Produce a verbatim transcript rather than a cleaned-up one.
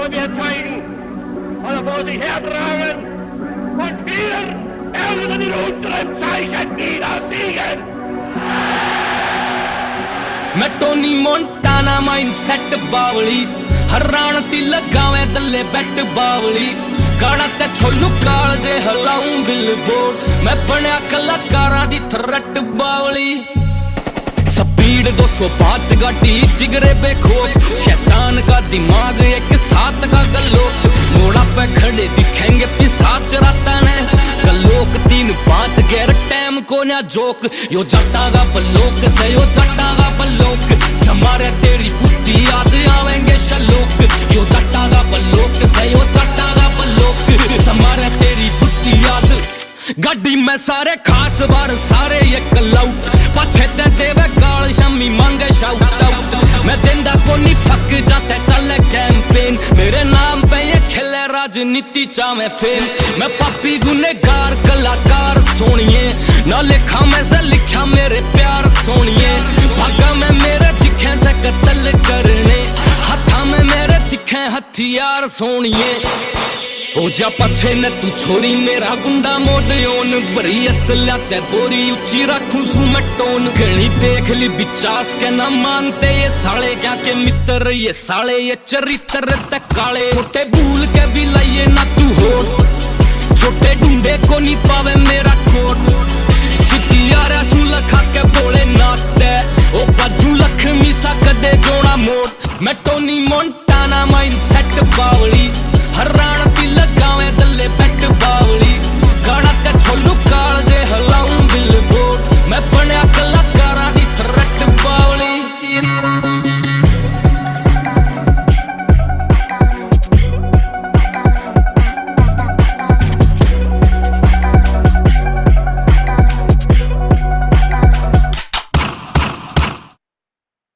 wollen wir zeigen, oder wo sie hertragen. Und wir werden in unserem Zeichen wieder siegen. मैं Tony Montana mindset बावली हरान ती लगावे दल्ले bat बावली गाना ते छोलू काल जे हलाऊं बिलबोर्ड मैं बनया कलाकारां दी थ्रट बावली स्पीड दो सौ पांच गाड़ी जिगरे बेखौफ शैतान का दिमाग एक साथ का गलोक मोड़ा पे खड़े दिखेंगे पिसाच राताने गलोक तीन पांच गेर टाइम को ना जोक यो जट्टा का बलोक से यो जट्टा का बलोक समारे तेरी बुद्धि याद आवेंगे शलोक यो जट्टा का बलोक से यो जट्टा का बलोक समारे तेरी बुद्धि याद गाड़ी में सारे खास बार सारे ये कलाउट पाछे ते देवे गाल शमी मांगे शाउट आउट मैं देंदा कोनी फक जाते चले कैंपेन मेरे नाम पे ये खेले राजनीति चाहे फेम मैं पापी गुनेगार कलाकार सोनिए ना लिखा मैं से लिखा मेरे प्यार सोनिए भागा में मेरे दिखे से कत्ल करने हाथा में मेरे दिखे हथियार सोनिए ओ जा पछे न तू छोरी मेरा गुंडा मोडियोन बड़ी असल्या ते बोरी ऊंची रखूं सू मैं टोन घणी देख ली बिचास के ना मानते ये साले क्या के मित्र ये साले ये चरित्र ते काले छोटे भूल के भी लाइए ना तू होठ छोटे ढूंढे को नहीं पावे मेरा कोट सिटी यारा सू लखा के बोले नाते ओ बाजू लक्ष्मी सा कदे जोड़ा मोड़ मैं टोनी मोंटाना माइंड सेट बावली हरान ती लगावे दल्ले बैट बावली गाना ते छोलू काल जे हलाऊं बिलबोर्ड मैं बनया कलाकारां दी थ्रट बावली